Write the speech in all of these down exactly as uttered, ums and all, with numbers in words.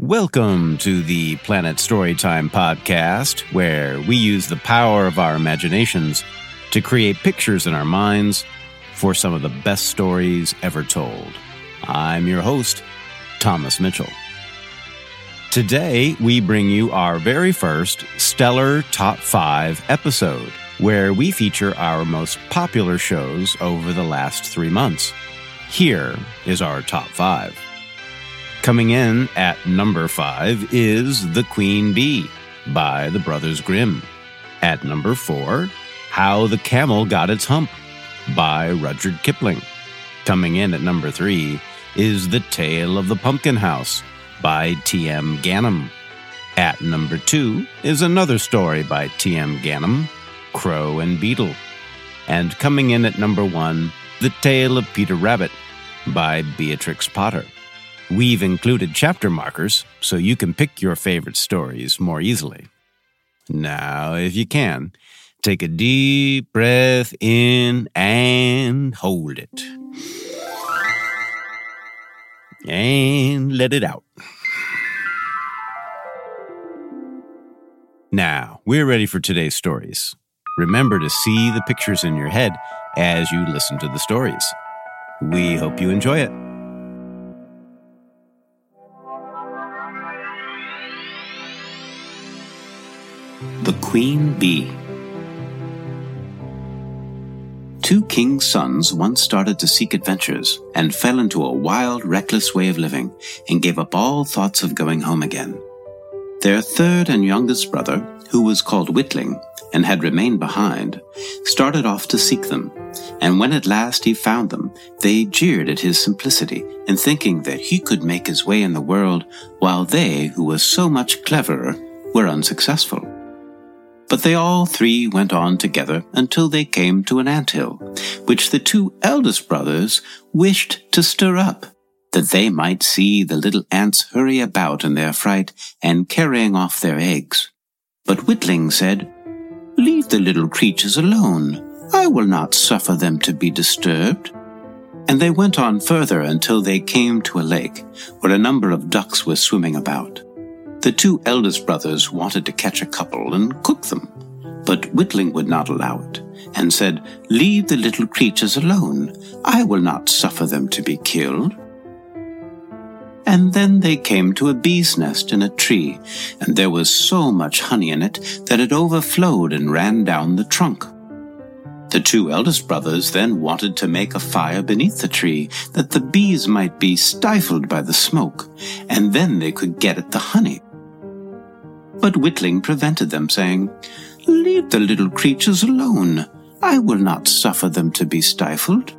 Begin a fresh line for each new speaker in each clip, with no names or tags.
Welcome to the Planet Storytime podcast, where we use the power of our imaginations to create pictures in our minds for some of the best stories ever told. I'm your host, Thomas Mitchell. Today, we bring you our very first Stellar Top five episode, where we feature our most popular shows over the last three months. Here is our top five. Coming in at number five is The Queen Bee by the Brothers Grimm. At number four, How the Camel Got Its Hump by Rudyard Kipling. Coming in at number three is The Tale of the Pumpkin House by T M Ganem. At number two is another story by T M Ganem, Crow and Beetle. And coming in at number one, The Tale of Peter Rabbit by Beatrix Potter. We've included chapter markers so you can pick your favorite stories more easily. Now, if you can, take a deep breath in and hold it. And let it out. Now, we're ready for today's stories. Remember to see the pictures in your head as you listen to the stories. We hope you enjoy it. The Queen Bee. Two kings' sons once started to seek adventures and fell into a wild, reckless way of living and gave up all thoughts of going home again. Their third and youngest brother, who was called Whitling and had remained behind, started off to seek them, and when at last he found them, they jeered at his simplicity in thinking that he could make his way in the world while they, who were so much cleverer, were unsuccessful. But they all three went on together until they came to an anthill, which the two eldest brothers wished to stir up, that they might see the little ants hurry about in their fright and carrying off their eggs. But Whitling said, "Leave the little creatures alone. I will not suffer them to be disturbed." And they went on further until they came to a lake, where a number of ducks were swimming about. The two eldest brothers wanted to catch a couple and cook them, but Whitling would not allow it, and said, "Leave the little creatures alone. I will not suffer them to be killed." And then they came to a bee's nest in a tree, and there was so much honey in it that it overflowed and ran down the trunk. The two eldest brothers then wanted to make a fire beneath the tree, that the bees might be stifled by the smoke, and then they could get at the honey. But Whitling prevented them, saying, "Leave the little creatures alone. I will not suffer them to be stifled."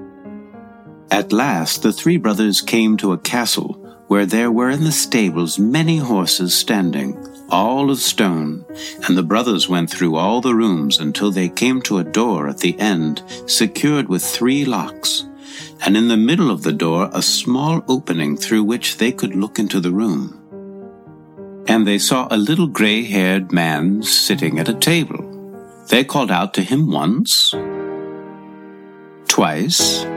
At last the three brothers came to a castle, where there were in the stables many horses standing, all of stone, and the brothers went through all the rooms until they came to a door at the end, secured with three locks, and in the middle of the door a small opening through which they could look into the room. And they saw a little gray-haired man sitting at a table. They called out to him once, twice,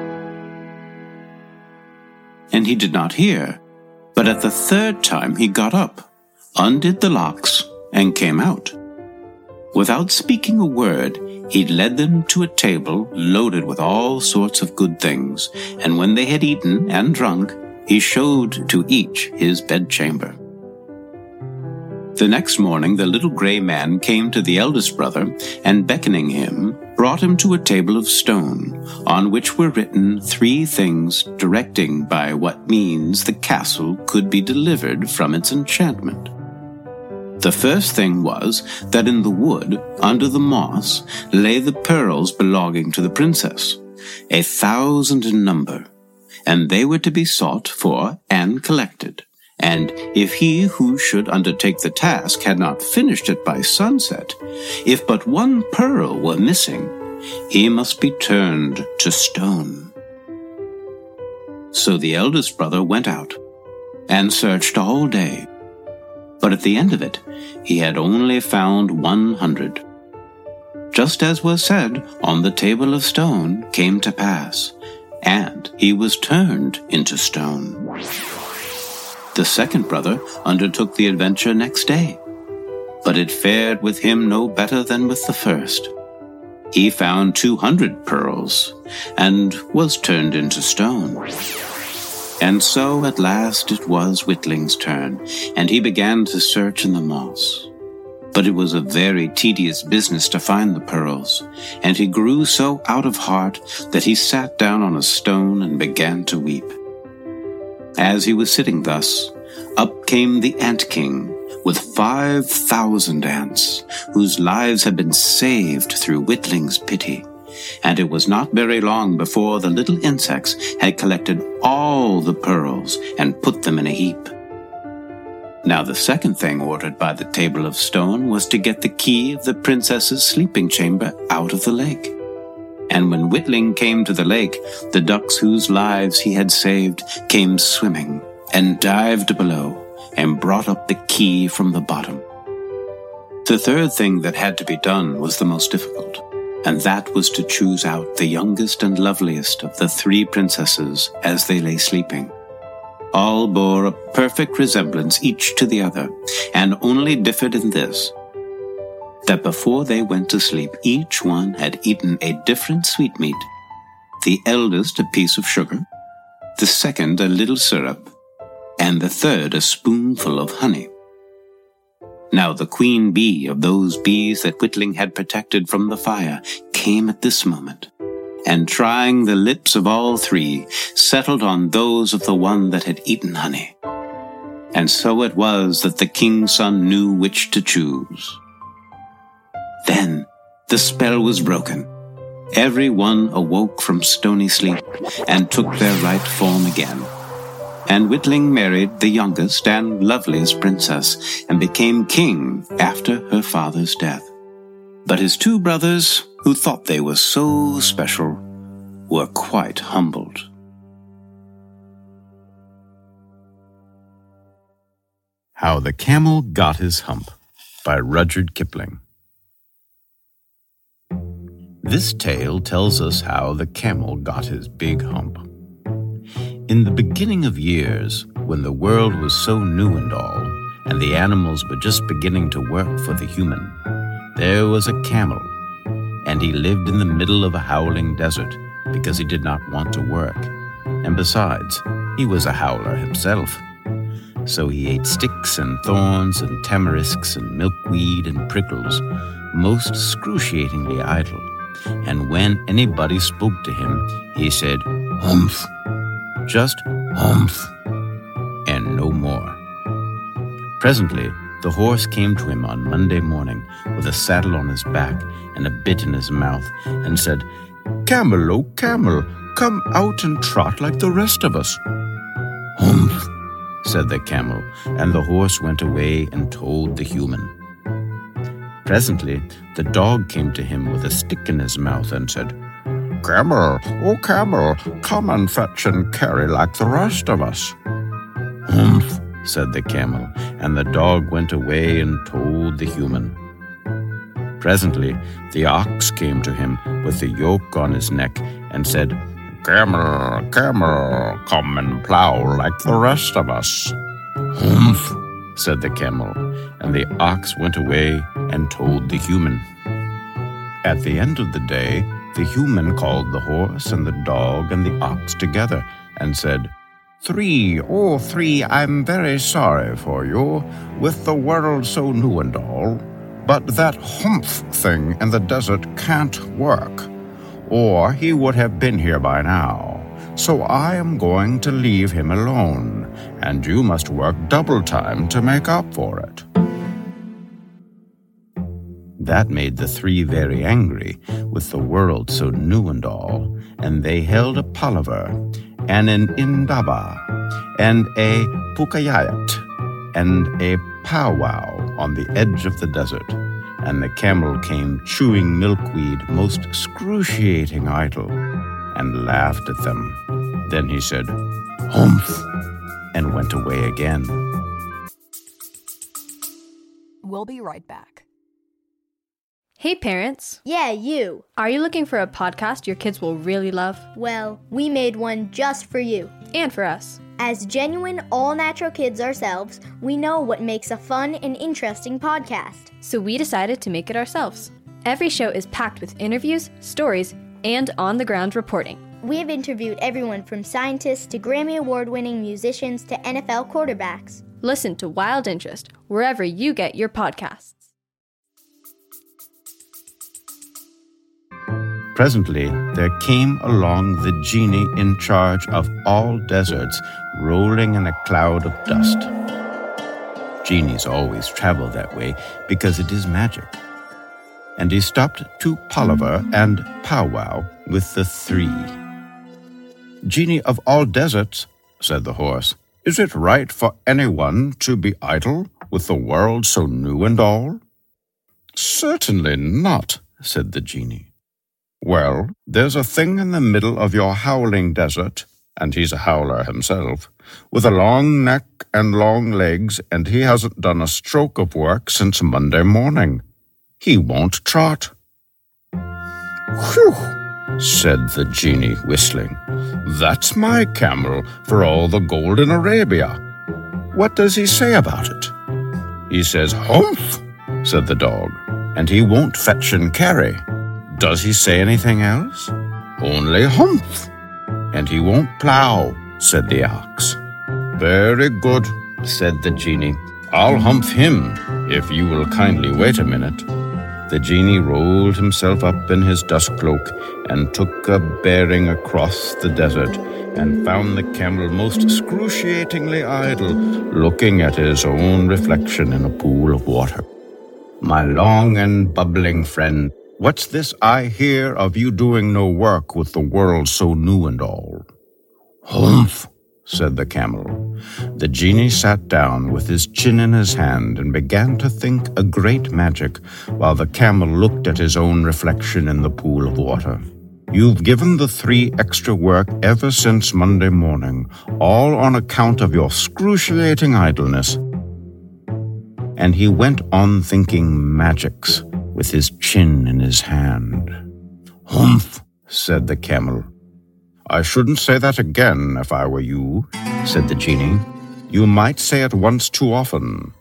and he did not hear. But at the third time he got up, undid the locks, and came out. Without speaking a word, he led them to a table loaded with all sorts of good things, and when they had eaten and drunk, he showed to each his bedchamber. The next morning the little gray man came to the eldest brother, and beckoning him, brought him to a table of stone, on which were written three things directing by what means the castle could be delivered from its enchantment. The first thing was that in the wood, under the moss, lay the pearls belonging to the princess, a thousand in number, and they were to be sought for and collected. And if he who should undertake the task had not finished it by sunset, if but one pearl were missing, he must be turned to stone. So the eldest brother went out and searched all day, but at the end of it he had only found one hundred. Just as was said on the table of stone came to pass, and he was turned into stone. The second brother undertook the adventure next day, but it fared with him no better than with the first. He found two hundred pearls, and was turned into stone. And so at last it was Whittling's turn, and he began to search in the moss. But it was a very tedious business to find the pearls, and he grew so out of heart that he sat down on a stone and began to weep. As he was sitting thus, up came the Ant-King with five thousand ants, whose lives had been saved through Whittling's pity, and it was not very long before the little insects had collected all the pearls and put them in a heap. Now the second thing ordered by the table of stone was to get the key of the princess's sleeping chamber out of the lake. And when Whittling came to the lake, the ducks whose lives he had saved came swimming and dived below and brought up the key from the bottom. The third thing that had to be done was the most difficult, and that was to choose out the youngest and loveliest of the three princesses as they lay sleeping. All bore a perfect resemblance each to the other, and only differed in this, that before they went to sleep, each one had eaten a different sweetmeat, the eldest a piece of sugar, the second a little syrup, and the third a spoonful of honey. Now the queen bee of those bees that Whittling had protected from the fire came at this moment, and trying the lips of all three, settled on those of the one that had eaten honey. And so it was that the king's son knew which to choose. Then the spell was broken. Every one awoke from stony sleep and took their right form again. And Whittling married the youngest and loveliest princess, and became king after her father's death. But his two brothers, who thought they were so special, were quite humbled.
How the Camel Got His Hump by Rudyard Kipling. This tale tells us how the camel got his big hump. In the beginning of years, when the world was so new and all, and the animals were just beginning to work for the human, there was a camel, and he lived in the middle of a howling desert because he did not want to work. And besides, he was a howler himself. So he ate sticks and thorns and tamarisks and milkweed and prickles, most excruciatingly idle. And when anybody spoke to him, he said, "Humph," just "humph," and no more. Presently, the horse came to him on Monday morning with a saddle on his back and a bit in his mouth, and said, "Camel, oh camel, come out and trot like the rest of us." "Humph," said the camel, and the horse went away and told the human. Presently, the dog came to him with a stick in his mouth and said, "Camel, oh camel, come and fetch and carry like the rest of us." "Humph," said the camel, and the dog went away and told the human. Presently, the ox came to him with the yoke on his neck and said, "Camel, camel, come and plow like the rest of us." "Humph," said the camel, and the ox went away and told the human. At the end of the day, the human called the horse and the dog and the ox together and said, "Three, oh three, I'm very sorry for you, with the world so new and all, but that humph thing in the desert can't work, or he would have been here by now. So I am going to leave him alone, and you must work double time to make up for it." That made the three very angry, with the world so new and all, and they held a palaver, and an indaba, and a pukayayat, and a powwow on the edge of the desert, and the camel came chewing milkweed most excruciating idle, and laughed at them. Then he said, "Humph," and went away again.
We'll be right back.
Hey parents!
Yeah, you!
Are you looking for a podcast your kids will really love?
Well, we made one just for you.
And for us.
As genuine, all-natural kids ourselves, we know what makes a fun and interesting podcast.
So we decided to make it ourselves. Every show is packed with interviews, stories, and on-the-ground reporting.
We have interviewed everyone from scientists to Grammy Award-winning musicians to N F L quarterbacks.
Listen to Wild Interest wherever you get your podcasts.
Presently, there came along the genie in charge of all deserts, rolling in a cloud of dust. Genies always travel that way because it is magic. And he stopped to palaver and powwow with the three. "Genie of all deserts," said the horse, "is it right for anyone to be idle with the world so new and all?" "Certainly not," said the genie. "Well, there's a thing in the middle of your howling desert, and he's a howler himself, with a long neck and long legs, and he hasn't done a stroke of work since Monday morning. He won't trot." "Whew," said the genie, whistling. "That's my camel for all the gold in Arabia. What does he say about it?" "He says, 'Humph,'" said the dog, "and he won't fetch and carry." "Does he say anything else?" "Only 'Humph,' and he won't plow," said the ox. "Very good," said the genie. "I'll humph him, if you will kindly wait a minute." The genie rolled himself up in his dust cloak and took a bearing across the desert and found the camel most excruciatingly idle, looking at his own reflection in a pool of water. "My long and bubbling friend, what's this I hear of you doing no work with the world so new and all?" "Humph," said the camel. The genie sat down with his chin in his hand and began to think a great magic while the camel looked at his own reflection in the pool of water. "You've given the three extra work ever since Monday morning, all on account of your excruciating idleness." And he went on thinking magics with his chin in his hand. "Humph," said the camel. "I shouldn't say that again if I were you," said the genie. "You might say it once too often.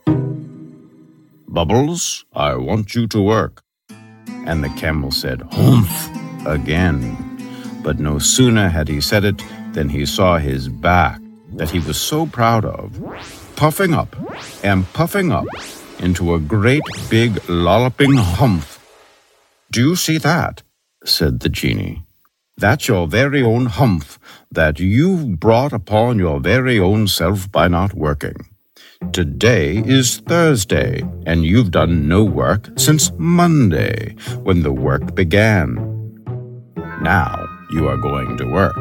Bubbles, I want you to work." And the camel said, "Humph," again. But no sooner had he said it than he saw his back that he was so proud of, puffing up and puffing up into a great big lolloping humph. "Do you see that?" said the genie. "That's your very own humph that you've brought upon your very own self by not working. Today is Thursday, and you've done no work since Monday, when the work began. Now you are going to work."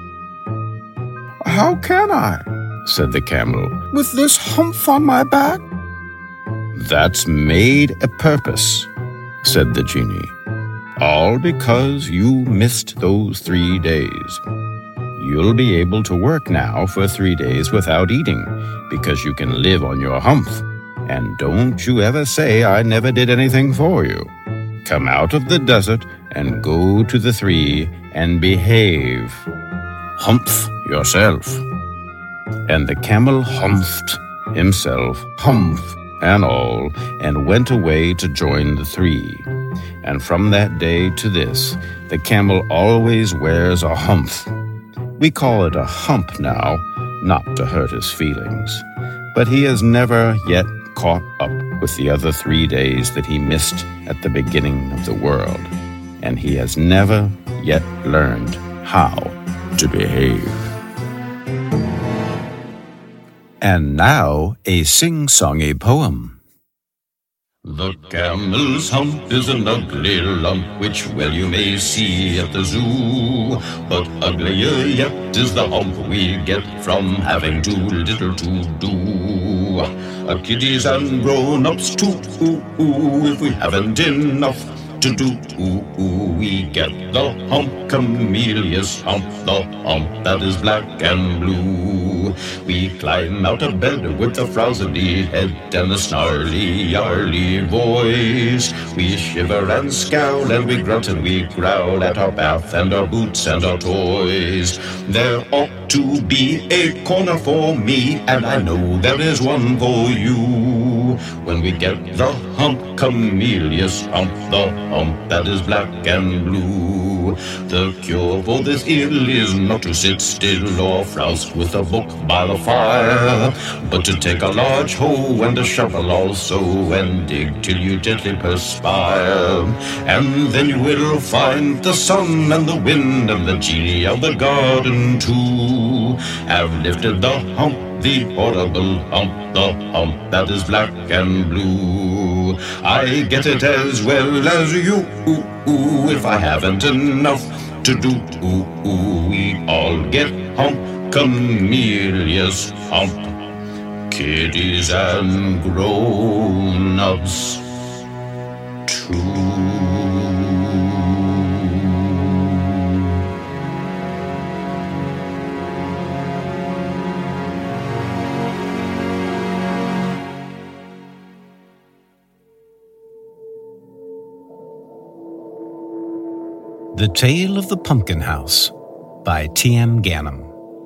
"How can I?" said the camel, "with this humph on my back?" "That's made a purpose," said the genie. "All because you missed those three days. You'll be able to work now for three days without eating, because you can live on your humph. And don't you ever say I never did anything for you. Come out of the desert and go to the three and behave. Humph yourself." And the camel humphed himself, humph and all, and went away to join the three. And from that day to this, the camel always wears a humph. We call it a hump now, not to hurt his feelings. But he has never yet caught up with the other three days that he missed at the beginning of the world. And he has never yet learned how to behave. And now, a sing-songy poem. The camel's hump is an ugly lump, which well you may see at the zoo. But uglier yet is the hump we get from having too little to do. Uh, kiddies and grown-ups too, ooh, ooh, if we haven't enough to do. Ooh, ooh, we get the hump, Camellia's hump, the hump that is black and blue. We climb out of bed with a frowsy head and a snarly, yarly voice. We shiver and scowl and we grunt and we growl at our bath and our boots and our toys. There ought to be a corner for me, and I know there is one for you. When we get the hump, Camellia's hump, the hump that is black and blue. The cure for this ill is not to sit still or frowst with a book by the fire, but to take a large hoe and a shovel also and dig till you gently perspire. And then you will find the sun and the wind and the genie of the garden too have lifted the hump, the horrible hump, the hump that is black and blue. I get it as well as you, ooh, ooh, if I haven't enough to do. Ooh, ooh, we all get hump, Camellia's hump. Kiddies and grown-ups too. The Tale of the Pumpkin House by T M Ganem.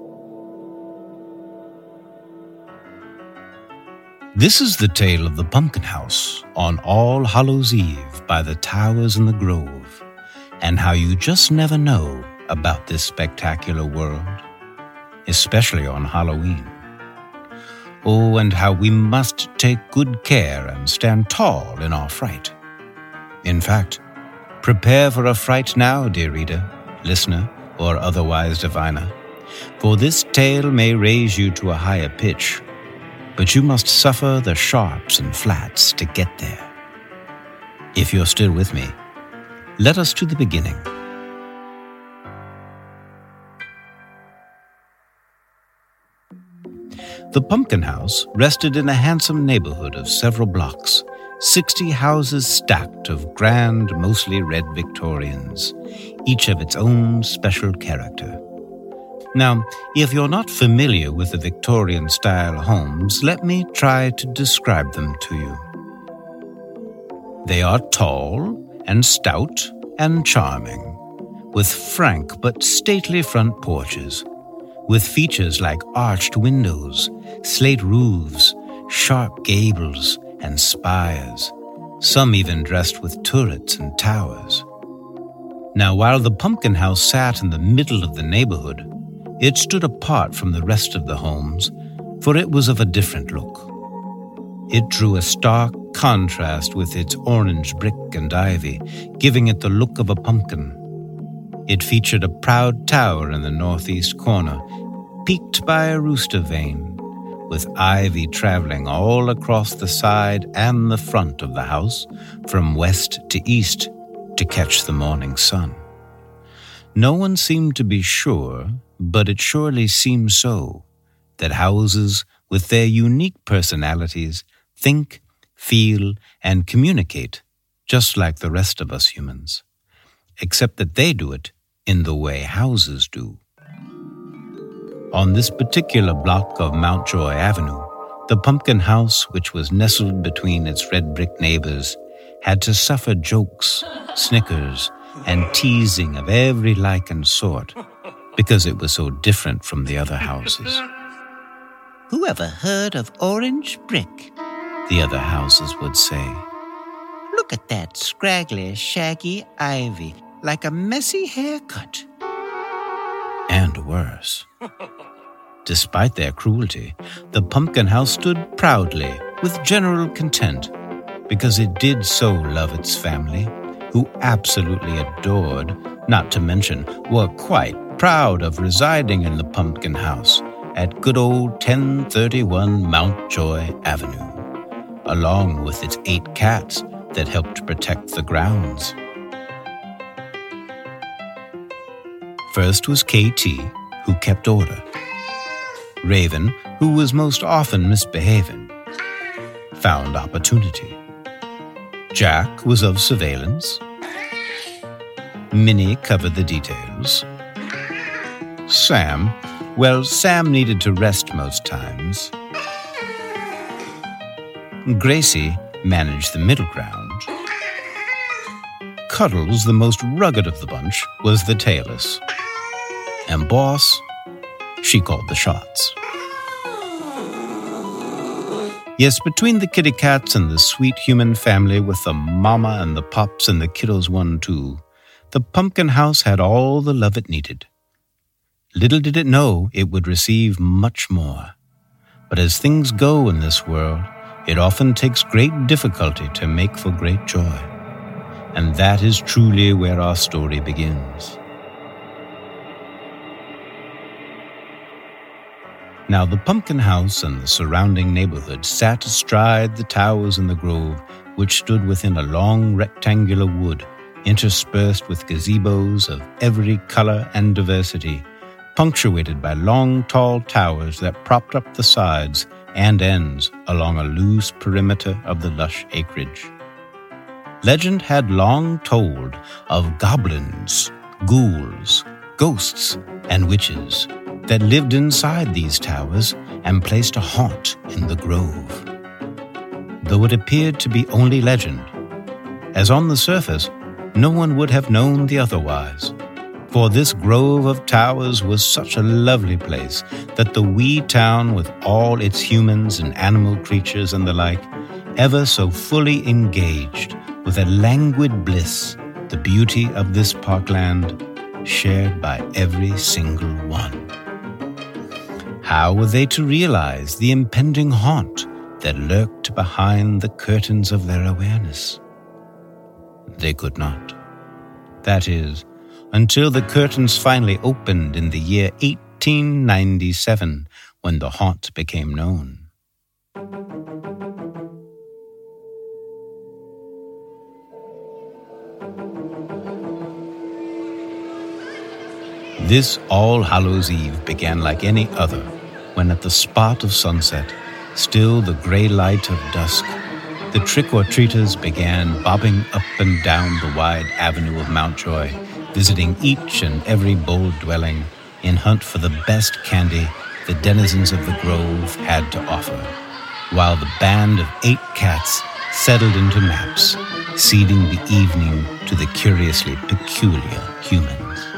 This is the tale of the pumpkin house on All Hallows Eve by the towers in the grove, and how you just never know about this spectacular world, especially on Halloween. Oh, and how we must take good care and stand tall in our fright. In fact, prepare for a fright now, dear reader, listener, or otherwise diviner, for this tale may raise you to a higher pitch, but you must suffer the sharps and flats to get there. If you're still with me, let us to the beginning. The pumpkin house rested in a handsome neighborhood of several blocks, sixty houses stacked of grand, mostly red Victorians, each of its own special character. Now, if you're not familiar with the Victorian-style homes, let me try to describe them to you. They are tall and stout and charming, with frank but stately front porches, with features like arched windows, slate roofs, sharp gables, and spires, some even dressed with turrets and towers. Now, while the pumpkin house sat in the middle of the neighborhood, it stood apart from the rest of the homes, for it was of a different look. It drew a stark contrast with its orange brick and ivy, giving it the look of a pumpkin. It featured a proud tower in the northeast corner, peaked by a rooster vane, with ivy traveling all across the side and the front of the house, from west to east, to catch the morning sun. No one seemed to be sure, but it surely seemed so, that houses with their unique personalities think, feel, and communicate just like the rest of us humans, except that they do it in the way houses do. On this particular block of Mountjoy Avenue, the pumpkin house, which was nestled between its red brick neighbors, had to suffer jokes, snickers, and teasing of every like and sort, because it was so different from the other houses. "Who ever heard of orange brick?" the other houses would say. "Look at that scraggly, shaggy ivy, like a messy haircut." And worse. Despite their cruelty, the pumpkin house stood proudly, with general content, because it did so love its family, who absolutely adored, not to mention were quite proud of residing in the pumpkin house at good old ten thirty-one Mountjoy Avenue, along with its eight cats that helped protect the grounds. First was K T, who kept order. Raven, who was most often misbehaving, found opportunity. Jack was of surveillance, Minnie covered the details. Sam, well, Sam needed to rest most times. Gracie managed the middle ground. Cuddles, the most rugged of the bunch, was the tailless. And Boss, she called the shots. Yes, between the kitty cats and the sweet human family with the mama and the pops and the kiddos one too, the pumpkin house had all the love it needed. Little did it know it would receive much more. But as things go in this world, it often takes great difficulty to make for great joy. And that is truly where our story begins. Now the pumpkin house and the surrounding neighborhood sat astride the towers in the grove, which stood within a long rectangular wood, interspersed with gazebos of every color and diversity, punctuated by long, tall towers that propped up the sides and ends along a loose perimeter of the lush acreage. Legend had long told of goblins, ghouls, ghosts, and witches that lived inside these towers and placed a haunt in the grove. Though it appeared to be only legend, as on the surface, no one would have known the otherwise. For this grove of towers was such a lovely place that the wee town with all its humans and animal creatures and the like, ever so fully engaged with a languid bliss, the beauty of this parkland shared by every single one. How were they to realize the impending haunt that lurked behind the curtains of their awareness? They could not. That is, until the curtains finally opened in the year eighteen ninety-seven, when the haunt became known. This All Hallows Eve began like any other, when at the spot of sunset, still the gray light of dusk, the trick-or-treaters began bobbing up and down the wide avenue of Mountjoy, visiting each and every bold dwelling in hunt for the best candy the denizens of the grove had to offer, while the band of eight cats settled into naps, ceding the evening to the curiously peculiar humans.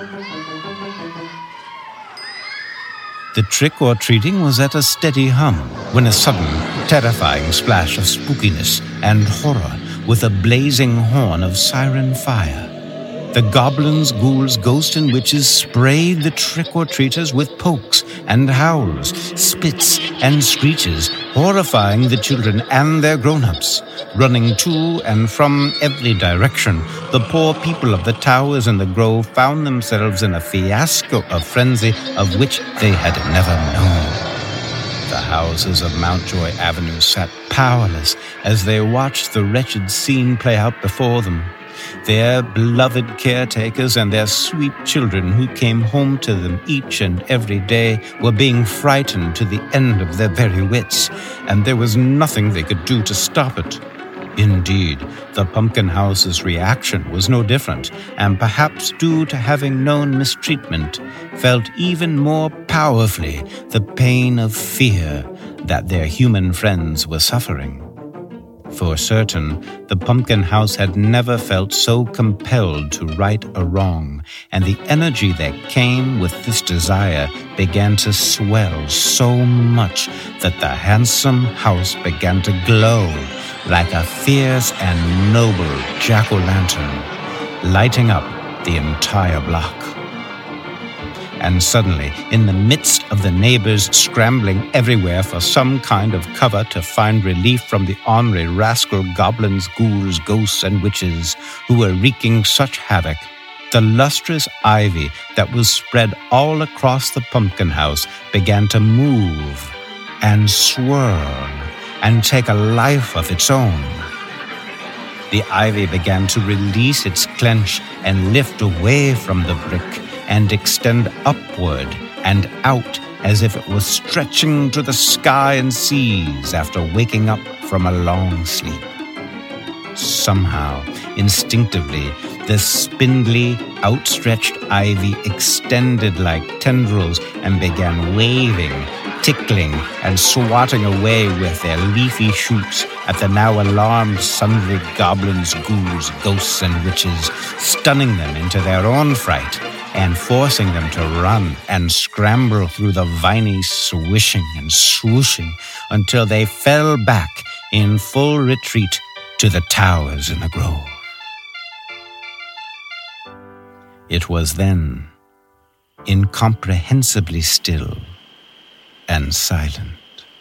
The trick-or-treating was at a steady hum when a sudden, terrifying splash of spookiness and horror with a blazing horn of siren fire. The goblins, ghouls, ghosts, and witches sprayed the trick-or-treaters with pokes and howls, spits and screeches, horrifying the children and their grown-ups. Running to and from every direction, the poor people of the towers and the grove found themselves in a fiasco of frenzy of which they had never known. The houses of Mountjoy Avenue sat powerless as they watched the wretched scene play out before them. Their beloved caretakers and their sweet children who came home to them each and every day were being frightened to the end of their very wits, and there was nothing they could do to stop it. Indeed, the pumpkin house's reaction was no different, and perhaps due to having known mistreatment, felt even more powerfully the pain of fear that their human friends were suffering. For certain, the pumpkin house had never felt so compelled to right a wrong, and the energy that came with this desire began to swell so much that the handsome house began to glow like a fierce and noble jack-o'-lantern, lighting up the entire block. And suddenly, in the midst of the neighbors scrambling everywhere for some kind of cover to find relief from the ornery rascal goblins, ghouls, ghosts, and witches who were wreaking such havoc, the lustrous ivy that was spread all across the pumpkin house began to move and swirl and take a life of its own. The ivy began to release its clench and lift away from the brick and extend upward and out as if it was stretching to the sky and seas after waking up from a long sleep. Somehow, instinctively, The spindly, outstretched ivy extended like tendrils and began waving, tickling, and swatting away with their leafy shoots at the now alarmed sundry goblins, ghouls, ghosts, and witches, stunning them into their own fright and forcing them to run and scramble through the viny swishing and swooshing until they fell back in full retreat to the towers in the grove. It was then incomprehensibly still and silent.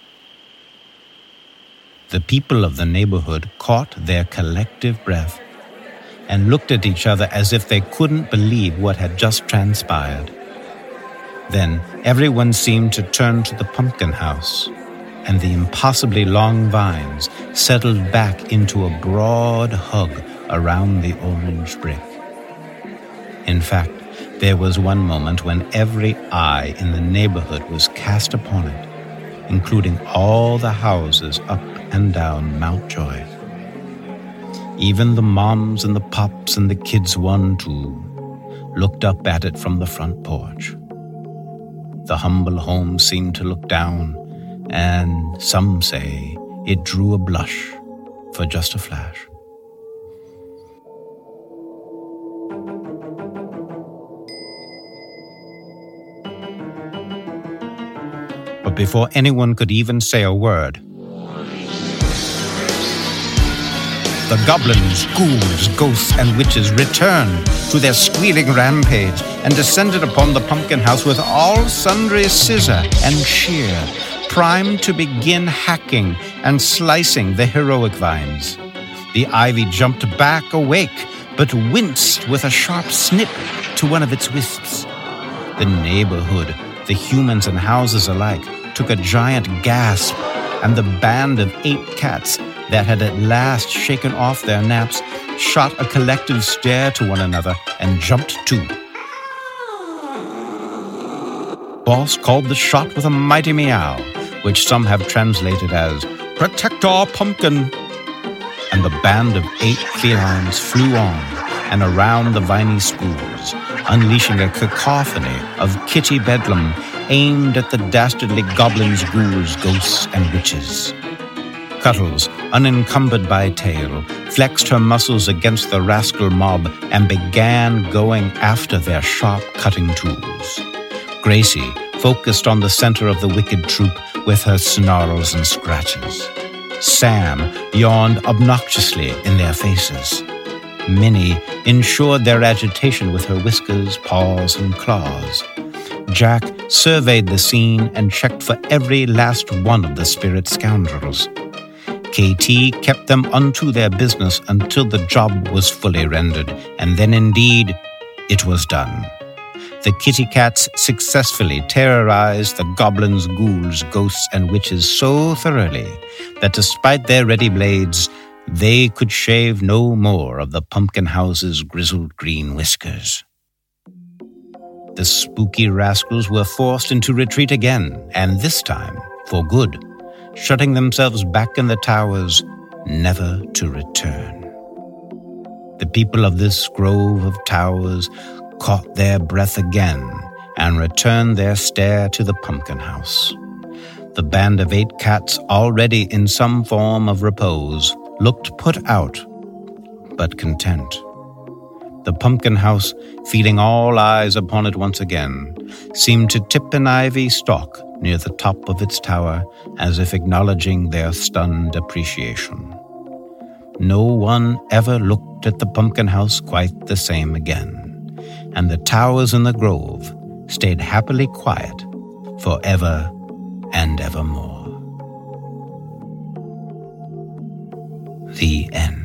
The people of the neighborhood caught their collective breath and looked at each other as if they couldn't believe what had just transpired. Then everyone seemed to turn to the pumpkin house, and the impossibly long vines settled back into a broad hug around the orange brick. In fact, there was one moment when every eye in the neighborhood was cast upon it, including all the houses up and down Mountjoy. Even the moms and the pops and the kids, one too, looked up at it from the front porch. The humble home seemed to look down, and some say it drew a blush for just a flash. But before anyone could even say a word, the goblins, ghouls, ghosts, and witches returned to their squealing rampage and descended upon the pumpkin house with all sundry scissor and shear, primed to begin hacking and slicing the heroic vines. The ivy jumped back awake, but winced with a sharp snip to one of its wisps. The neighborhood, the humans and houses alike, took a giant gasp, and the band of eight cats that had at last shaken off their naps shot a collective stare to one another and jumped too. Boss called the shot with a mighty meow, which some have translated as, "Protect our pumpkin!" And the band of eight felines flew on and around the viny schools, unleashing a cacophony of kitty bedlam aimed at the dastardly goblins, ghouls, ghosts, and witches. Cuddles, unencumbered by tail, flexed her muscles against the rascal mob and began going after their sharp cutting tools. Gracie focused on the center of the wicked troop with her snarls and scratches. Sam yawned obnoxiously in their faces. Minnie ensured their agitation with her whiskers, paws, and claws. Jack surveyed the scene and checked for every last one of the spirit scoundrels. K T kept them unto their business until the job was fully rendered, and then indeed it was done. The kitty cats successfully terrorized the goblins, ghouls, ghosts, and witches so thoroughly that despite their ready blades, they could shave no more of the pumpkin house's grizzled green whiskers. The spooky rascals were forced into retreat again, and this time for good, shutting themselves back in the towers, never to return. The people of this grove of towers caught their breath again and returned their stare to the pumpkin house. The band of eight cats, already in some form of repose, looked put out, but content. The pumpkin house, feeling all eyes upon it once again, seemed to tip an ivy stalk near the top of its tower as if acknowledging their stunned appreciation. No one ever looked at the pumpkin house quite the same again, and the towers in the grove stayed happily quiet forever and evermore. The end.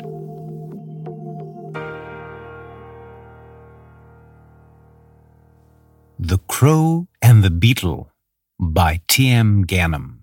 The Crow and the Beetle by T M Ganem.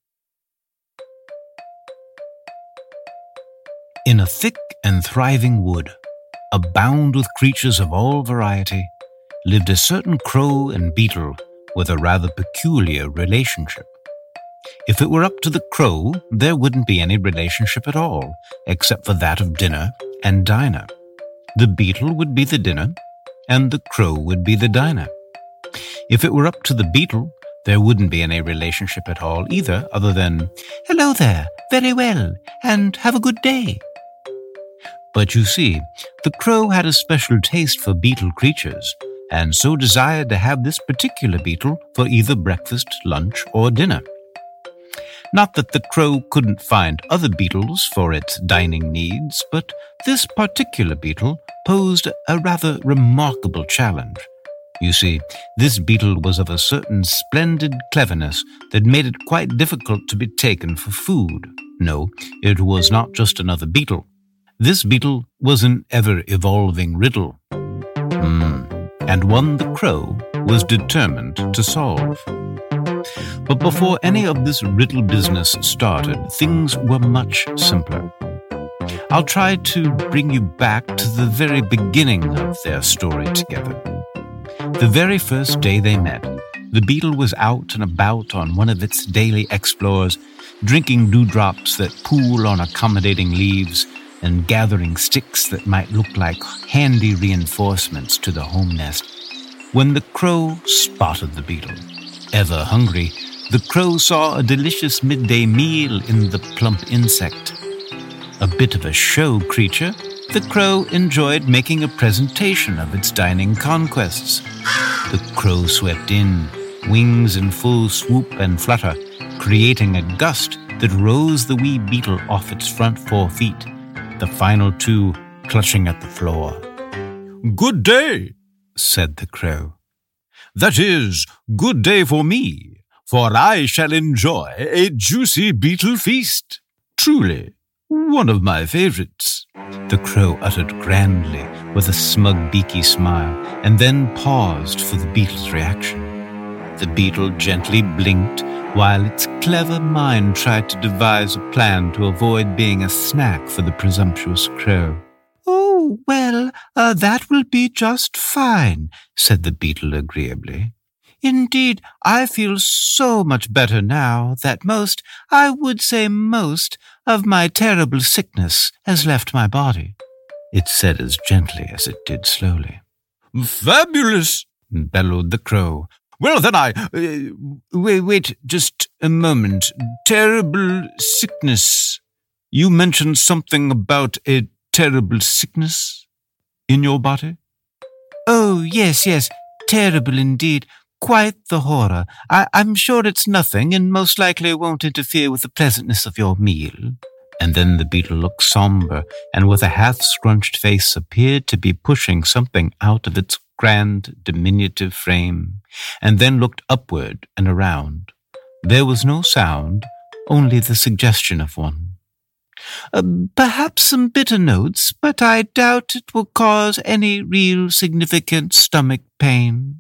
In a thick and thriving wood, abound with creatures of all variety, lived a certain crow and beetle with a rather peculiar relationship. If it were up to the crow, there wouldn't be any relationship at all, except for that of Dinner and Dinah. The beetle would be the dinner, and the crow would be the diner. If it were up to the beetle, there wouldn't be any relationship at all either, other than, "Hello there, very well, and have a good day." But you see, the crow had a special taste for beetle creatures, and so desired to have this particular beetle for either breakfast, lunch, or dinner. Not that the crow couldn't find other beetles for its dining needs, but this particular beetle posed a rather remarkable challenge. You see, this beetle was of a certain splendid cleverness that made it quite difficult to be taken for food. No, it was not just another beetle. This beetle was an ever-evolving riddle, mm, and one the crow was determined to solve. But before any of this riddle business started, things were much simpler. I'll try to bring you back to the very beginning of their story together. The very first day they met, the beetle was out and about on one of its daily explores, drinking dewdrops that pool on accommodating leaves and gathering sticks that might look like handy reinforcements to the home nest, when the crow spotted the beetle. Ever hungry, the crow saw a delicious midday meal in the plump insect. A bit of a show creature, the crow enjoyed making a presentation of its dining conquests. The crow swept in, wings in full swoop and flutter, creating a gust that rose the wee beetle off its front four feet, the final two clutching at the floor.
"Good day,"
said the crow.
"That is, good day for me, for I shall enjoy a juicy beetle feast. Truly, one of my favorites."
The crow uttered grandly, with a smug, beaky smile, and then paused for the beetle's reaction. The beetle gently blinked, while its clever mind tried to devise a plan to avoid being a snack for the presumptuous crow. "Oh, well, uh, that will be just fine," said the beetle agreeably. "Indeed, I feel so much better now that most, I would say most, of my terrible sickness has left my body," it said as gently as it did slowly.
"Fabulous!"
bellowed the crow.
"Well, then I... Uh,
wait, wait, just a moment. Terrible sickness. You mentioned something about a terrible sickness in your body?" "Oh, yes, yes, terrible indeed. Quite the horror. I- I'm sure it's nothing, and most likely won't interfere with the pleasantness of your meal." And then the beetle looked somber, and with a half-scrunched face appeared to be pushing something out of its grand, diminutive frame, and then looked upward and around. There was no sound, only the suggestion of one. Uh, "perhaps some bitter notes, but I doubt it will cause any real significant stomach pain."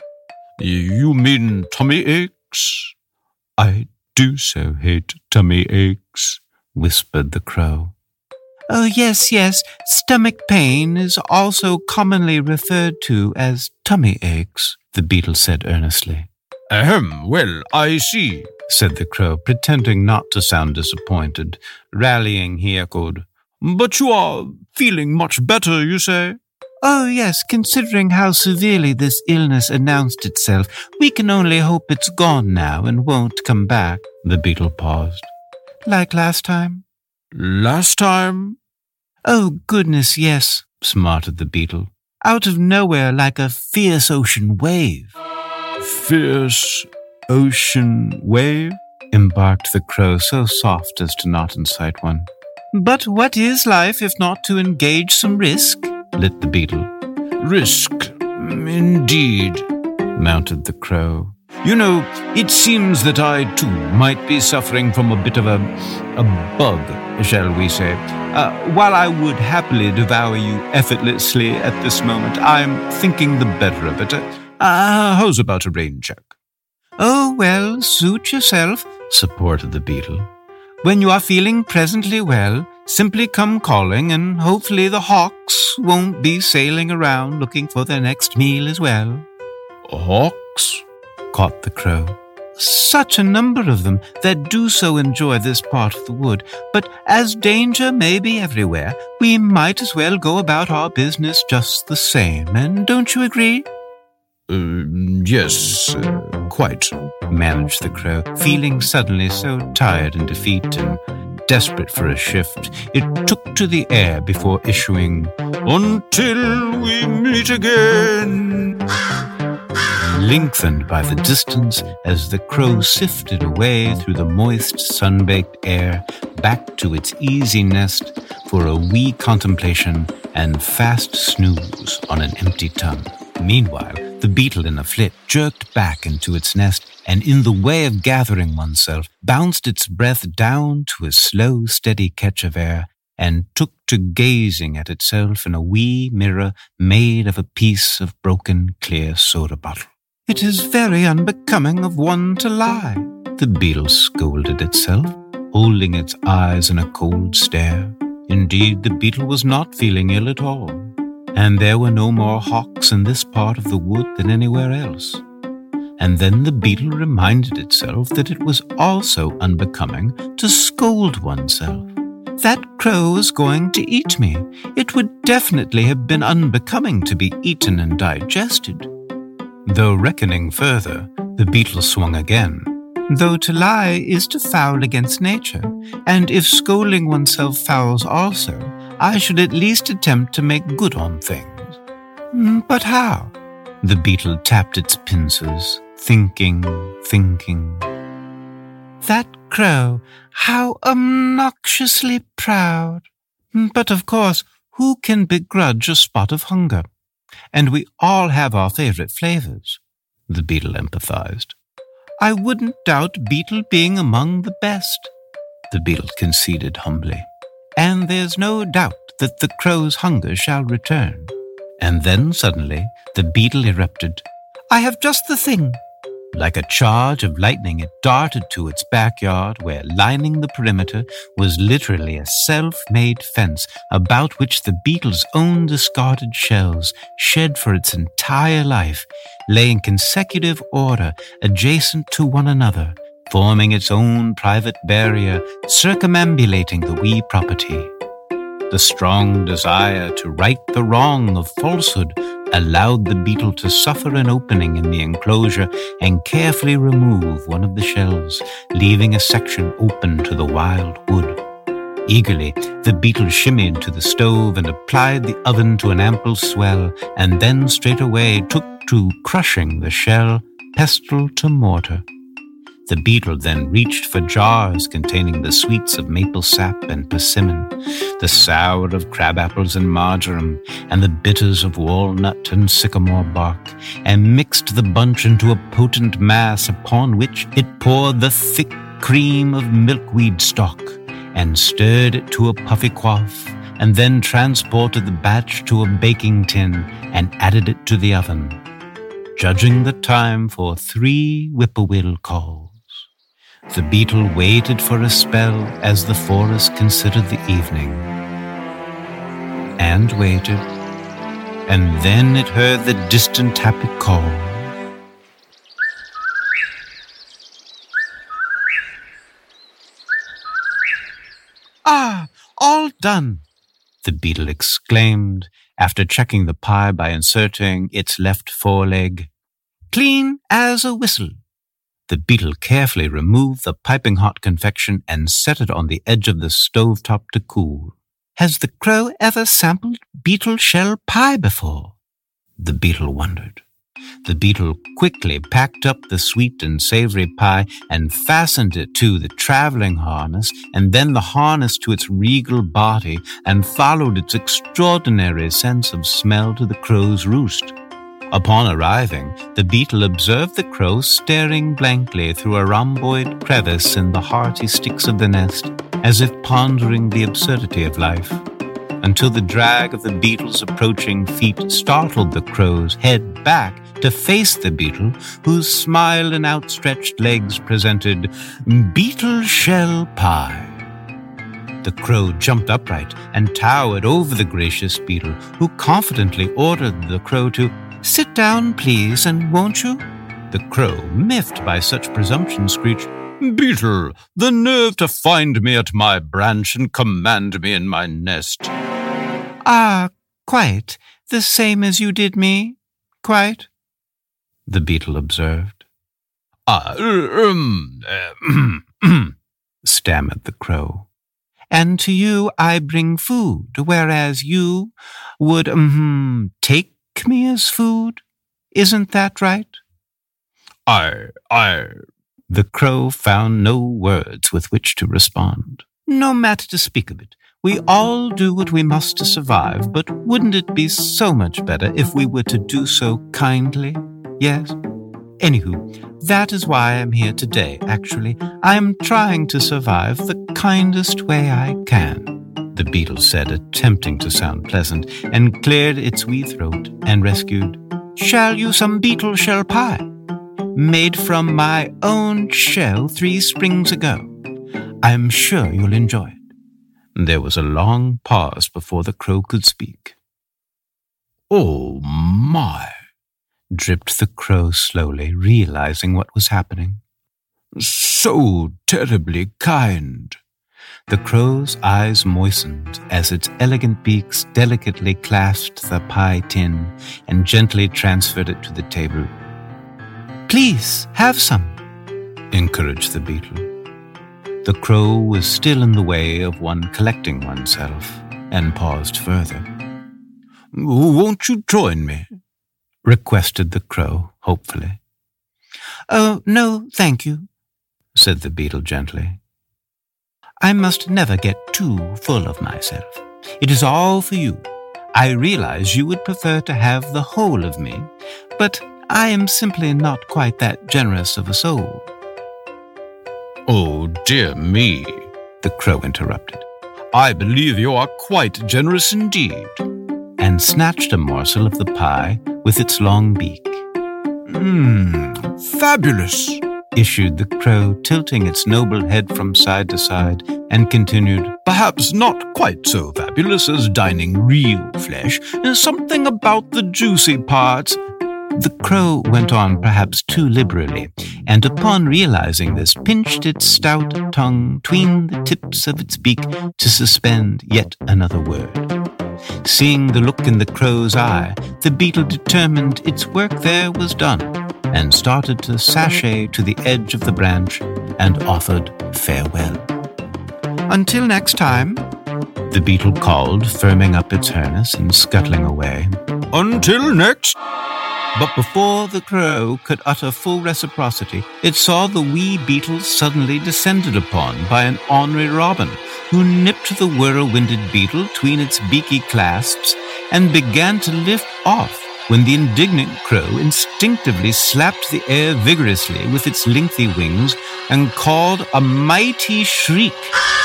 "You mean tummy aches?"
"I do so hate tummy aches," whispered the crow. "Oh, yes, yes, stomach pain is also commonly referred to as tummy aches," the beetle said earnestly.
"Ahem, well, I see,"
said the crow, pretending not to sound disappointed. Rallying, he echoed,
"But you are feeling much better, you say?"
"Oh, yes, considering how severely this illness announced itself, we can only hope it's gone now and won't come back." The beetle paused. "Like last time?"
"Last time?"
"Oh, goodness, yes," smarted the beetle. "Out of nowhere like a fierce ocean wave."
"Fierce ocean wave?"
embarked the crow, so soft as to not incite one. "But what is life if not to engage some risk?" lit the beetle.
"Risk, indeed,"
mounted the crow.
"You know, it seems that I, too, might be suffering from a bit of a, a bug, shall we say. Uh, while I would happily devour you effortlessly at this moment, I'm thinking the better of it. Uh, how's about a rain check?"
"Oh, well, suit yourself," supported the beetle. "When you are feeling presently well, simply come calling, and hopefully the hawks won't be sailing around looking for their next meal as well."
"Hawks?"
caught the crow.
such a number of them that do so enjoy this part of the wood, but as danger may be everywhere, we might as well go about our business just the same, and don't you agree?
Uh, yes, uh, quite,
managed the crow, feeling suddenly so tired in defeat and desperate for a shift, it took to the air before issuing, "Until we meet again," lengthened by the distance as the crow sifted away through the moist, sun-baked air back to its easy nest for a wee contemplation and fast snooze on an empty tongue. Meanwhile, the beetle in a flit jerked back into its nest and, in the way of gathering oneself, bounced its breath down to a slow, steady catch of air and took to gazing at itself in a wee mirror made of a piece of broken, clear soda bottle. "It is very unbecoming of one to lie," the beetle scolded itself, holding its eyes in a cold stare. Indeed, the beetle was not feeling ill at all, and there were no more hawks in this part of the wood than anywhere else. And then the beetle reminded itself that it was also unbecoming to scold oneself. That crow was going to eat me. It would definitely have been unbecoming to be eaten and digested. Though reckoning further, the beetle swung again. Though to lie is to foul against nature, and if scolding oneself fouls also, I should at least attempt to make good on things. But how? The beetle tapped its pincers, thinking, thinking. That crow, how obnoxiously proud. But of course, who can begrudge a spot of hunger? And we all have our favorite flavors, the beetle empathized. I wouldn't doubt beetle being among the best, the beetle conceded humbly. And there's no doubt that the crow's hunger shall return. And then suddenly the beetle erupted. I have just the thing. Like a charge of lightning, it darted to its backyard where, lining the perimeter, was literally a self-made fence about which the beetle's own discarded shells, shed for its entire life, lay in consecutive order adjacent to one another, forming its own private barrier, circumambulating the wee property. The strong desire to right the wrong of falsehood allowed the beetle to suffer an opening in the enclosure and carefully remove one of the shells, leaving a section open to the wild wood. Eagerly, the beetle shimmied to the stove and applied the oven to an ample swell, and then straightway took to crushing the shell, pestle to mortar. The beetle then reached for jars containing the sweets of maple sap and persimmon, the sour of crabapples and marjoram, and the bitters of walnut and sycamore bark, and mixed the bunch into a potent mass upon which it poured the thick cream of milkweed stock, and stirred it to a puffy quaff, and then transported the batch to a baking tin and added it to the oven, judging the time for three whippoorwill calls. The beetle waited for a spell as the forest considered the evening, and waited, and then it heard the distant happy call. Ah, all done, the beetle exclaimed after checking the pie by inserting its left foreleg. Clean as a whistle. The beetle carefully removed the piping hot confection and set it on the edge of the stovetop to cool. Has the crow ever sampled beetle shell pie before? The beetle wondered. The beetle quickly packed up the sweet and savory pie and fastened it to the traveling harness, and then the harness to its regal body, and followed its extraordinary sense of smell to the crow's roost. Upon arriving, the beetle observed the crow staring blankly through a rhomboid crevice in the hearty sticks of the nest, as if pondering the absurdity of life, until the drag of the beetle's approaching feet startled the crow's head back to face the beetle, whose smile and outstretched legs presented beetle shell pie. The crow jumped upright and towered over the gracious beetle, who confidently ordered the crow to sit down, please, and won't you?
The crow, miffed by such presumption, screeched, "Beetle, the nerve to find me at my branch and command me in my nest."
"Ah, quite, the same as you did me, quite," the beetle observed.
"Ah, um, uh,
stammered the crow. "And to you I bring food, whereas you would um, take me as food. Isn't that right?"
I, I...
The crow found no words with which to respond. "No matter to speak of it. We all do what we must to survive, but wouldn't it be so much better if we were to do so kindly? Yes? Anywho, that is why I'm here today, actually. I'm trying to survive the kindest way I can," the beetle said, attempting to sound pleasant, and cleared its wee throat and rescued, "Shall you some beetle shell pie? Made from my own shell three springs ago. I'm sure you'll enjoy it." There was a long pause before the crow could speak.
"Oh, my,"
dripped the crow slowly, realizing what was happening.
"So terribly kind."
The crow's eyes moistened as its elegant beaks delicately clasped the pie tin and gently transferred it to the table. "Please, have some," encouraged the beetle. The crow was still in the way of one collecting oneself, and paused further.
"Won't you join me?"
requested the crow, hopefully. "Oh, no, thank you," said the beetle gently. "I must never get too full of myself. It is all for you. I realize you would prefer to have the whole of me, but I am simply not quite that generous of a soul."
"Oh, dear me,"
the crow interrupted.
"I believe you are quite generous indeed,"
and snatched a morsel of the pie with its long beak.
"Mmm, fabulous,"
issued the crow, tilting its noble head from side to side, and continued,
"Perhaps not quite so fabulous as dining real flesh. Something about the juicy parts—"
The crow went on perhaps too liberally, and upon realizing this, pinched its stout tongue between the tips of its beak to suspend yet another word. Seeing the look in the crow's eye, the beetle determined its work there was done, and started to sashay to the edge of the branch and offered farewell. "Until next time," the beetle called, firming up its harness and scuttling away.
"Until next..."
But before the crow could utter full reciprocity, it saw the wee beetle suddenly descended upon by an ornery robin, who nipped the whirl-winded beetle between its beaky clasps and began to lift off, when the indignant crow instinctively slapped the air vigorously with its lengthy wings and called a mighty shriek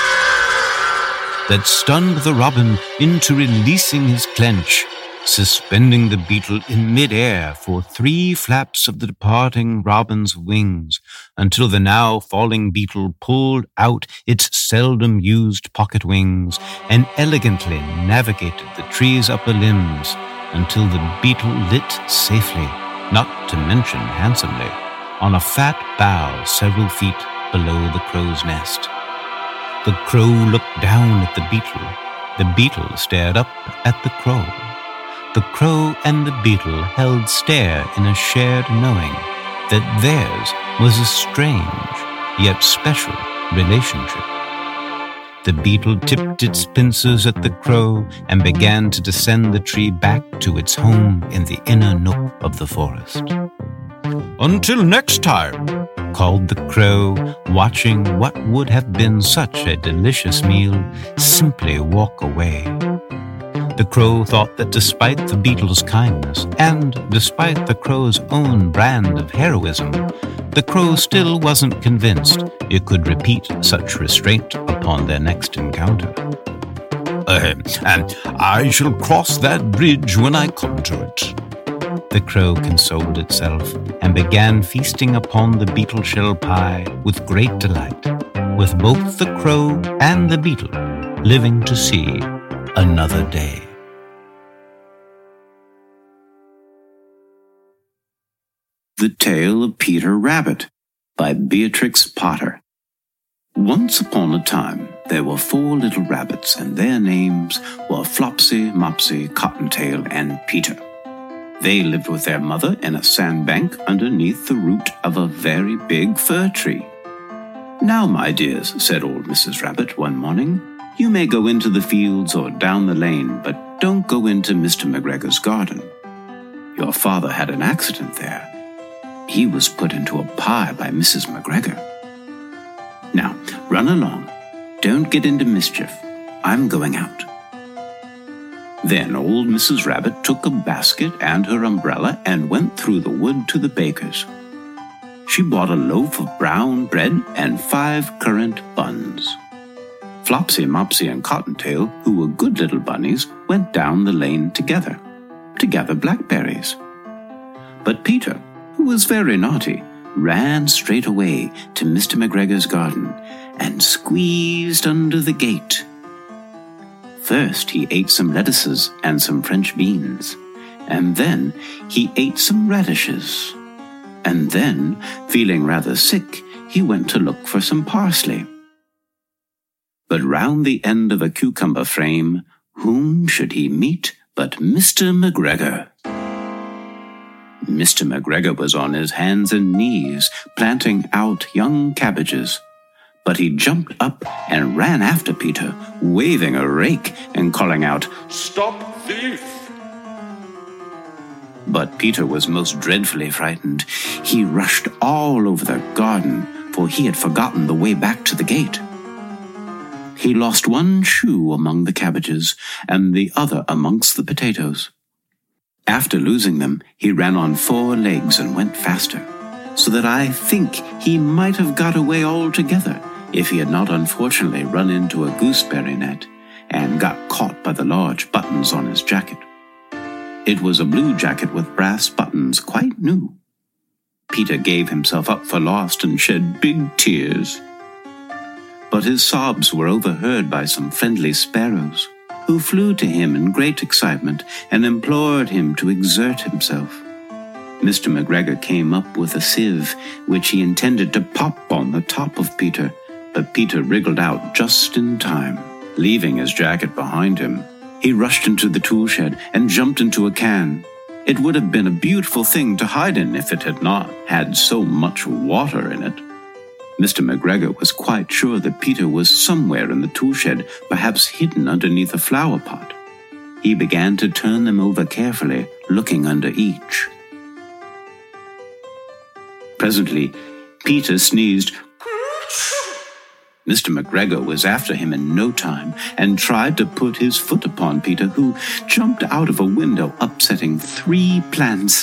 that stunned the robin into releasing his clench, suspending the beetle in mid-air for three flaps of the departing robin's wings, until the now falling beetle pulled out its seldom-used pocket wings and elegantly navigated the tree's upper limbs until the beetle lit safely, not to mention handsomely, on a fat bough several feet below the crow's nest. The crow looked down at the beetle. The beetle stared up at the crow. The crow and the beetle held stare in a shared knowing that theirs was a strange, yet special relationship. The beetle tipped its pincers at the crow and began to descend the tree back to its home in the inner nook of the forest.
"Until next time,"
called the crow, watching what would have been such a delicious meal simply walk away. The crow thought that despite the beetle's kindness, and despite the crow's own brand of heroism, the crow still wasn't convinced it could repeat such restraint upon their next encounter.
Uh, and I shall cross that bridge when I come to it,"
the crow consoled itself, and began feasting upon the beetle shell pie with great delight, with both the crow and the beetle living to see another day.
The Tale of Peter Rabbit by Beatrix Potter. Once upon a time, there were four little rabbits, and their names were Flopsy, Mopsy, Cottontail, and Peter. They lived with their mother in a sandbank underneath the root of a very big fir tree. "Now, my dears," said old Missus Rabbit one morning, "you may go into the fields or down the lane, but don't go into Mister McGregor's garden. Your father had an accident there. He was put into a pie by Missus McGregor. Now, run along. Don't get into mischief. I'm going out." Then old Missus Rabbit took a basket and her umbrella and went through the wood to the baker's. She bought a loaf of brown bread and five currant buns. Flopsy, Mopsy, and Cottontail, who were good little bunnies, went down the lane together, to gather blackberries. But Peter, who was very naughty, ran straight away to Mister McGregor's garden and squeezed under the gate. First he ate some lettuces and some French beans, and then he ate some radishes. And then, feeling rather sick, he went to look for some parsley. But round the end of a cucumber frame, whom should he meet but Mister McGregor? Mister McGregor was on his hands and knees, planting out young cabbages. But he jumped up and ran after Peter, waving a rake and calling out, "Stop, thief!" But Peter was most dreadfully frightened. He rushed all over the garden, for he had forgotten the way back to the gate. He lost one shoe among the cabbages, and the other amongst the potatoes. After losing them, he ran on four legs and went faster, so that I think he might have got away altogether if he had not unfortunately run into a gooseberry net and got caught by the large buttons on his jacket. It was a blue jacket with brass buttons, quite new. Peter gave himself up for lost and shed big tears. But his sobs were overheard by some friendly sparrows, who flew to him in great excitement and implored him to exert himself. Mister McGregor came up with a sieve, which he intended to pop on the top of Peter, but Peter wriggled out just in time, leaving his jacket behind him. He rushed into the tool shed and jumped into a can. It would have been a beautiful thing to hide in if it had not had so much water in it. Mister McGregor was quite sure that Peter was somewhere in the tool shed, perhaps hidden underneath a flower pot. He began to turn them over carefully, looking under each. Presently, Peter sneezed. Mister McGregor was after him in no time and tried to put his foot upon Peter, who jumped out of a window, upsetting three plants.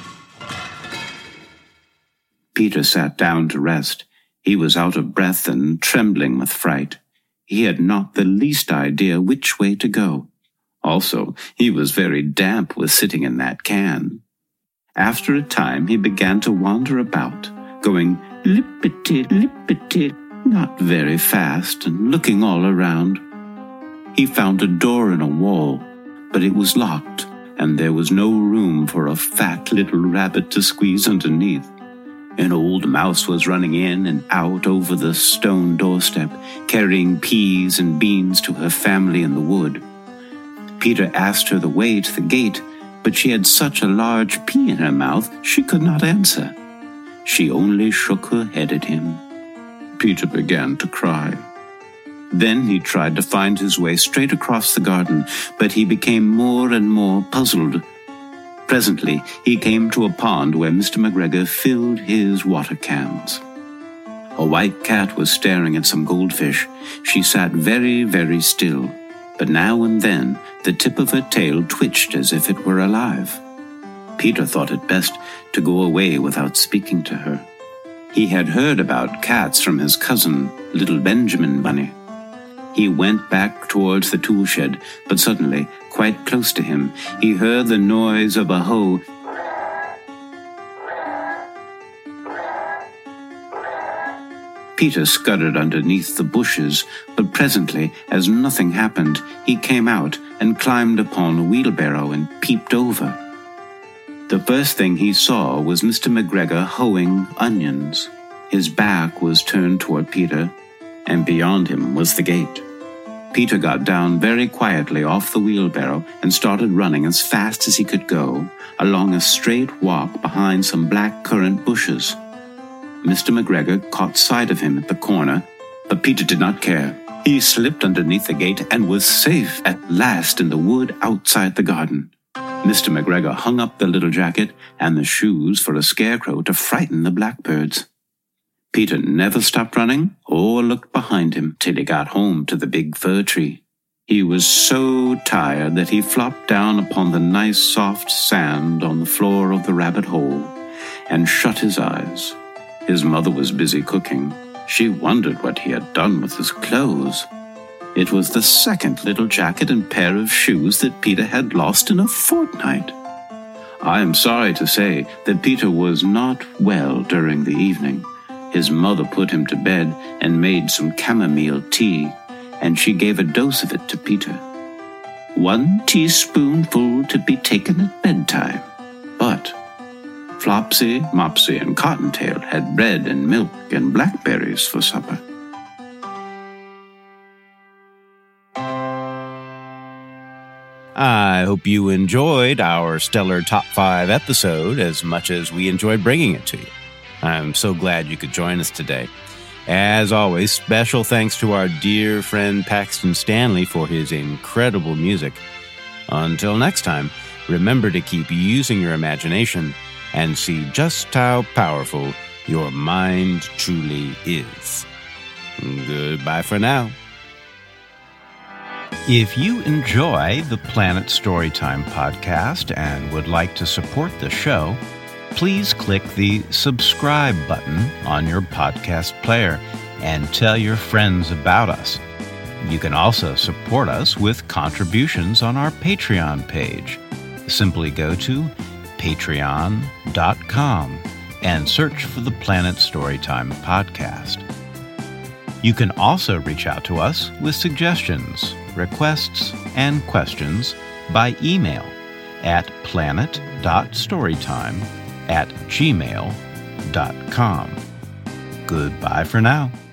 Peter sat down to rest. He was out of breath and trembling with fright. He had not the least idea which way to go. Also, he was very damp with sitting in that can. After a time, he began to wander about, going lippity, lippity, not very fast, and looking all around. He found a door in a wall, but it was locked, and there was no room for a fat little rabbit to squeeze underneath. An old mouse was running in and out over the stone doorstep, carrying peas and beans to her family in the wood. Peter asked her the way to the gate, but she had such a large pea in her mouth she could not answer. She only shook her head at him. Peter began to cry. Then he tried to find his way straight across the garden, but he became more and more puzzled. Presently, he came to a pond where Mister McGregor filled his water cans. A white cat was staring at some goldfish. She sat very, very still, but now and then the tip of her tail twitched as if it were alive. Peter thought it best to go away without speaking to her. He had heard about cats from his cousin, little Benjamin Bunny. He went back towards the tool shed, but suddenly, quite close to him, he heard the noise of a hoe. Peter scuttered underneath the bushes, but presently, as nothing happened, he came out and climbed upon a wheelbarrow and peeped over. The first thing he saw was Mister McGregor hoeing onions. His back was turned toward Peter, and beyond him was the gate. Peter got down very quietly off the wheelbarrow and started running as fast as he could go along a straight walk behind some black currant bushes. Mister McGregor caught sight of him at the corner, but Peter did not care. He slipped underneath the gate and was safe at last in the wood outside the garden. Mister McGregor hung up the little jacket and the shoes for a scarecrow to frighten the blackbirds. Peter never stopped running or looked behind him till he got home to the big fir tree. He was so tired that he flopped down upon the nice soft sand on the floor of the rabbit hole and shut his eyes. His mother was busy cooking. She wondered what he had done with his clothes. It was the second little jacket and pair of shoes that Peter had lost in a fortnight. I am sorry to say that Peter was not well during the evening. His mother put him to bed and made some chamomile tea, and she gave a dose of it to Peter. One teaspoonful to be taken at bedtime. But Flopsy, Mopsy, and Cottontail had bread and milk and blackberries for supper.
I hope you enjoyed our stellar top five episode as much as we enjoyed bringing it to you. I'm so glad you could join us today. As always, special thanks to our dear friend Paxton Stanley for his incredible music. Until next time, remember to keep using your imagination and see just how powerful your mind truly is. Goodbye for now. If you enjoy the Planet Storytime podcast and would like to support the show, please click the subscribe button on your podcast player and tell your friends about us. You can also support us with contributions on our Patreon page. Simply go to patreon dot com and search for the Planet Storytime podcast. You can also reach out to us with suggestions, requests, and questions by email at planet dot storytime at gmail dot com. Goodbye for now.